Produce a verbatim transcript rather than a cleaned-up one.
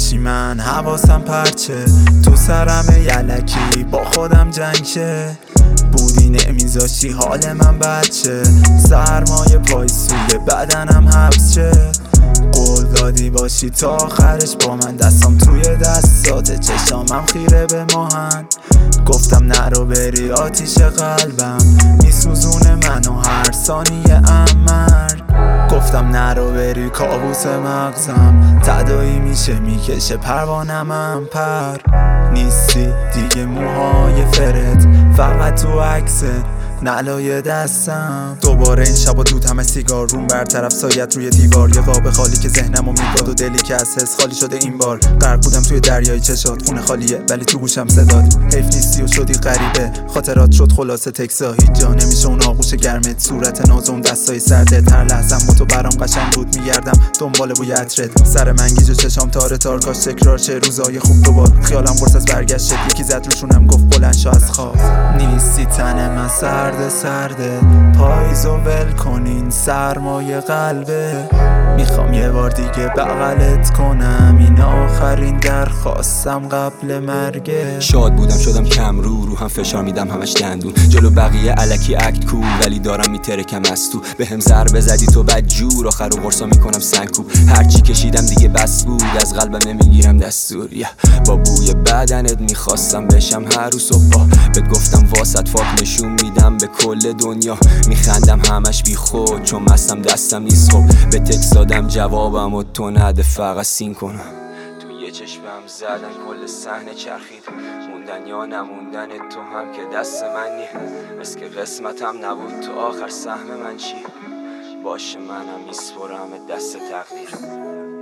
باشی من حواسم پرچه، تو سرم یلکی با خودم جنگ شه. بودی نمیذاشی حال من بچه، سرمایه پای سوی بدنم حبس شه. قول دادی باشی تا آخرش با من، دستم توی دستات چشامم خیره به ماهن. گفتم نرو بری آتیش قلبم میسوزونه منو هر ثانیه امر. گفتم نرو بری کابوس مغزم تدایی میشه میکشه پروانمم پر. نیستی دیگه موهای فرد فقط تو عکسه نلای دستم. دوباره این شبا دود همه سیگار روم برطرف سایت روی دیوار، یه قاب خالی که ذهنمو میگاد و دلی که از حس خالی شده این بار. غرق بودم توی دریای چشات، خونه خالیه ولی تو گوشم صدات. حیف نیستی و شدی غریبه، خاطرات شد خلاصه تکسا. هیچ جا نمیشه اون آغوش گرمت، صورت نازم دستای سردت. هر لحظم با تو برام قشنگ بود، میگردم دنبال بوی عطرت. سر من گیج و چشام تاره تار، کاش تکرار شه روزای خوب دوبار. خیالم قرص از برگشت یکی زد روشونم گفت بلند شو از خواب. نیستی تن من سرده سرده، پاییزو ول کنین سرمایه قلبه. میخوام یه بار دیگه بغلت کنم، این آخرین درخواستم قبل مرگه. شاد بودم شدم کم رو رو هم فشار میدم همش دندون. جلو بقیه الکی اکت کول ولی دارم میترکم از تو. به هم ضربه زدی تو بدجور، آخر رو قرصا میکنم سنگکوب. هرچی کشیدم دیگه بس بود، از قلبم نمیگیرم دستور. با بوی بدنت میخواستم بشم هر روز صبح. بهت گفتم واسط فاک نشون میدم به کل دنیا. میخندم همش بی خود چون مستم دستم نیست. خب به تکس دادم جوابم و تو نده فقط سین کنم. تو یه چشمم زدن کل صحنه چرخید، موندن یا نموندن تو هم که دست منی. بس که قسمتم نبود تو آخر سهم من چی باشه، منم میسپرم دست تقدیر.